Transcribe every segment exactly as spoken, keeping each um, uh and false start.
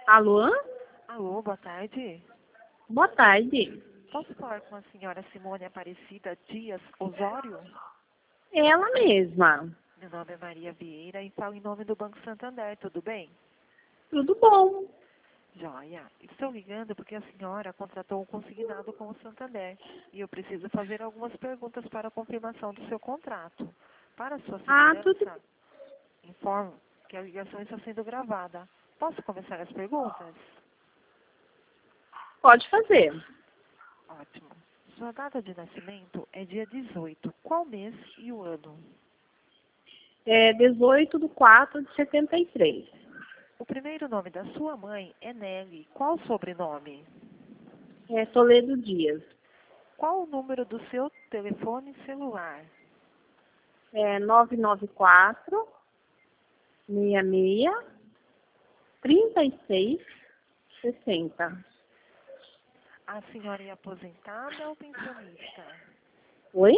Alô? Alô, boa tarde. Boa tarde. Posso falar com a senhora Simone Aparecida Dias Osório? Ela mesma. Meu nome é Maria Vieira e falo em nome do Banco Santander, tudo bem? Tudo bom? Joia. Estou ligando porque a senhora contratou um consignado com o Santander e eu preciso fazer algumas perguntas para a confirmação do seu contrato. Para sua Ah, tudo. segurança, informo que a ligação está sendo gravada. Posso começar as perguntas? Pode fazer. Ótimo. Sua data de nascimento é dia dezoito. Qual mês e o ano? É dezoito de quatro de setenta e três. O primeiro nome da sua mãe é Nelly. Qual o sobrenome? É Toledo Dias. Qual o número do seu telefone celular? É nove nove quatro, seis seis, trinta e seis, sessenta. A senhora é aposentada ou pensionista? Oi?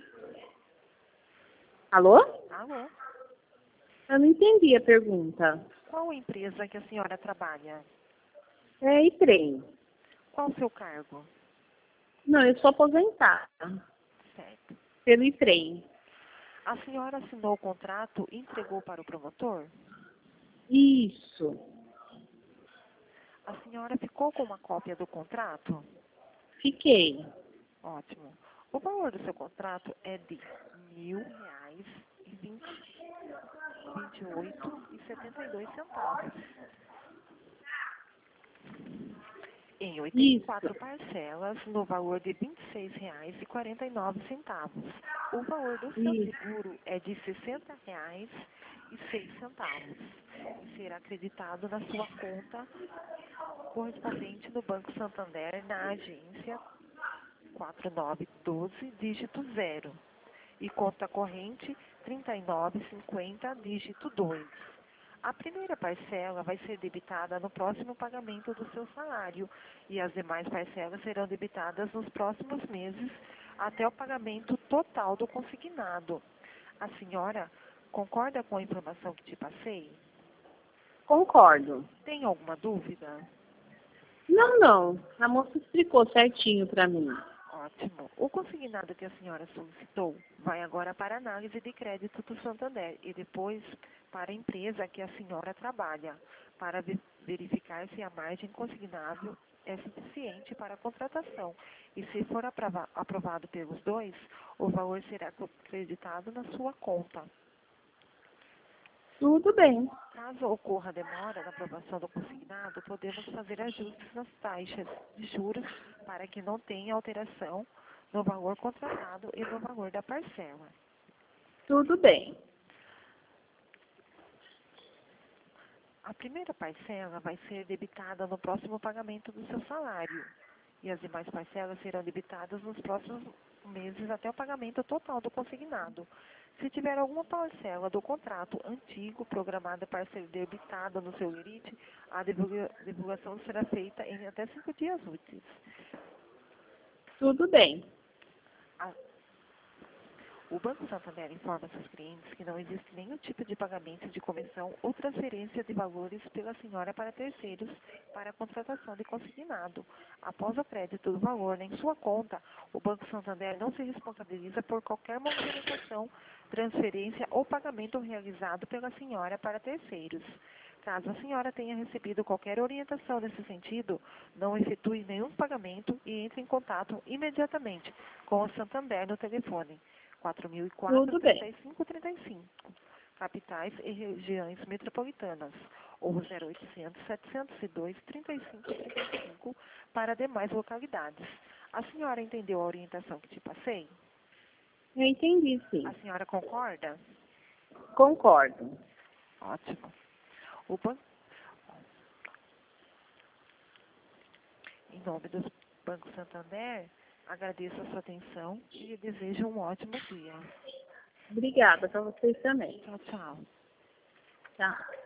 Alô? Alô? Eu não entendi a pergunta. Qual a empresa que a senhora trabalha? É trem. Qual o seu cargo? Não, eu sou aposentada. Certo. Pelo trem. A senhora assinou o contrato e entregou para o promotor? Isso. A senhora ficou com uma cópia do contrato? Fiquei. Ótimo. O valor do seu contrato é de mil reais e vinte, vinte e oito e setenta e dois centavos. Em oitenta e quatro Isso. parcelas, no valor de vinte e seis reais e quarenta e nove centavos. O valor do seu Isso. seguro é de sessenta reais e seis centavos e será acreditado na sua conta correspondente no Banco Santander na agência quatro nove um dois, dígito zero, e conta corrente trinta e nove cinquenta, dígito dois. A primeira parcela vai ser debitada no próximo pagamento do seu salário e as demais parcelas serão debitadas nos próximos meses até o pagamento total do consignado. A senhora concorda com a informação que te passei? Concordo. Tem alguma dúvida? Não, não. A moça explicou certinho para mim. Ótimo. O consignado que a senhora solicitou vai agora para a análise de crédito do Santander e depois para a empresa que a senhora trabalha, para ve- verificar se a margem consignável é suficiente para a contratação. E se for aprova- aprovado pelos dois, o valor será acreditado na sua conta. Tudo bem. Caso ocorra demora na aprovação do consignado, podemos fazer ajustes nas taxas de juros para que não tenha alteração no valor contratado e no valor da parcela. Tudo bem. A primeira parcela vai ser debitada no próximo pagamento do seu salário e as demais parcelas serão debitadas nos próximos meses até o pagamento total do consignado. Se tiver alguma parcela do contrato antigo programada para ser debitada no seu limite, a divulga- divulgação será feita em até cinco dias úteis. Tudo bem. A- O Banco Santander informa seus clientes que não existe nenhum tipo de pagamento de comissão ou transferência de valores pela senhora para terceiros para a contratação de consignado. Após o crédito do valor em sua conta, o Banco Santander não se responsabiliza por qualquer movimentação, transferência ou pagamento realizado pela senhora para terceiros. Caso a senhora tenha recebido qualquer orientação nesse sentido, não efetue nenhum pagamento e entre em contato imediatamente com o Santander no telefone quatro mil e quatro, Tudo trinta bem. e cinco, trinta e cinco, capitais e regiões metropolitanas, ou zero oitocentos, setecentos e dois, trinta e cinco, trinta e cinco para demais localidades. A senhora entendeu a orientação que te passei? Eu entendi, sim. A senhora concorda? Concordo. Ótimo. O banco, em nome do Banco Santander, agradeço a sua atenção e lhe desejo um ótimo dia. Obrigada para vocês também. Tchau, tchau. Tá.